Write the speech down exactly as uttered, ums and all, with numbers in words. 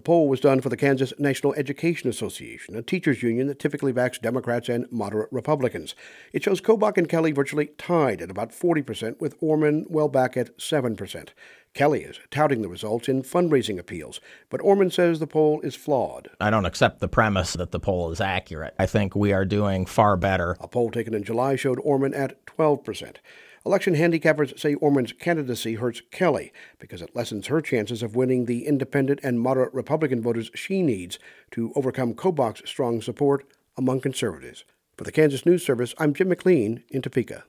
poll was done for the Kansas National Education Association, a teachers union that typically backs Democrats and moderate Republicans. It shows Kobach and Kelly virtually tied at about forty percent, with Orman well back at seven percent. Kelly is touting the results in fundraising appeals, but Orman says the poll is flawed. I don't accept the premise that the poll is accurate. I think we are doing far better. A poll taken in July showed Orman at twelve percent. Election handicappers say Orman's candidacy hurts Kelly because it lessens her chances of winning the independent and moderate Republican voters she needs to overcome Kobach's strong support among conservatives. For the Kansas News Service, I'm Jim McLean in Topeka.